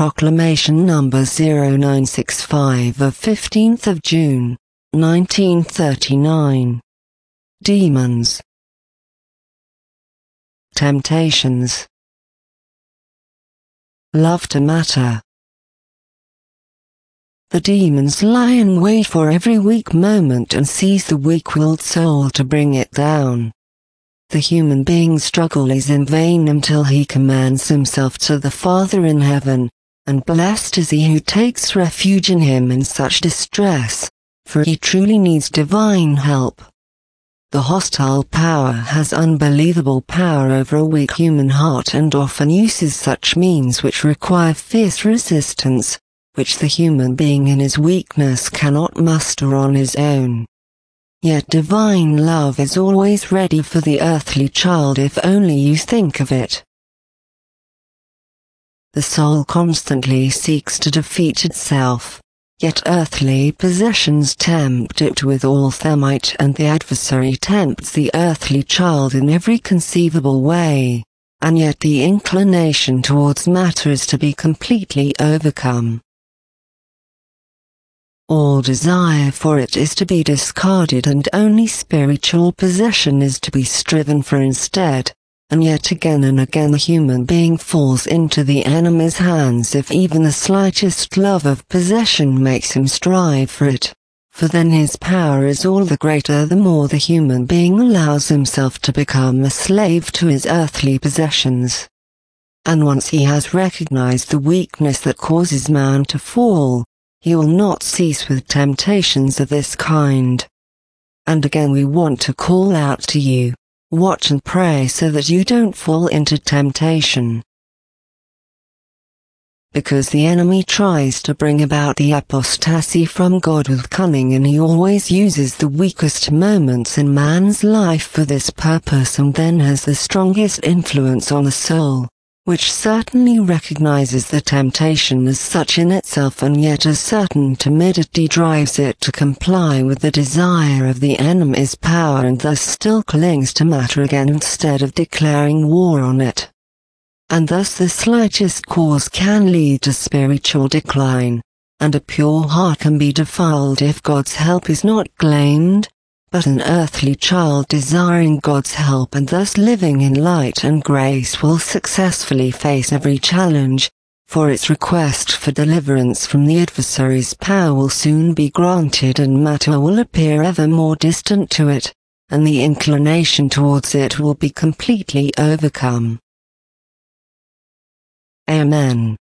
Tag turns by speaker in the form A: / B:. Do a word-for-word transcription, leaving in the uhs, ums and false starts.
A: Proclamation number zero nine six five of fifteenth of June, nineteen thirty-nine. Demons. Temptations. Love to matter. The demons lie in wait for every weak moment and seize the weak-willed soul to bring it down. The human being's struggle is in vain until he commands himself to the Father in heaven, and blessed is he who takes refuge in him in such distress, for he truly needs divine help. The hostile power has unbelievable power over a weak human heart and often uses such means which require fierce resistance, which the human being in his weakness cannot muster on his own. Yet divine love is always ready for the earthly child if only you think of it. The soul constantly seeks to defeat itself, yet earthly possessions tempt it with all their might, and the adversary tempts the earthly child in every conceivable way, and yet the inclination towards matter is to be completely overcome. All desire for it is to be discarded and only spiritual possession is to be striven for instead, and yet again and again the human being falls into the enemy's hands if even the slightest love of possession makes him strive for it, for then his power is all the greater the more the human being allows himself to become a slave to his earthly possessions. And once he has recognized the weakness that causes man to fall, he will not cease with temptations of this kind. And again we want to call out to you, watch and pray so that you don't fall into temptation. Because the enemy tries to bring about the apostasy from God with cunning, and he always uses the weakest moments in man's life for this purpose, and then has the strongest influence on the soul, which certainly recognizes the temptation as such in itself, and yet a certain timidity drives it to comply with the desire of the enemy's power, and thus still clings to matter again instead of declaring war on it. And thus the slightest cause can lead to spiritual decline, and a pure heart can be defiled if God's help is not claimed. But an earthly child desiring God's help and thus living in light and grace will successfully face every challenge, for its request for deliverance from the adversary's power will soon be granted, and matter will appear ever more distant to it, and the inclination towards it will be completely overcome. Amen.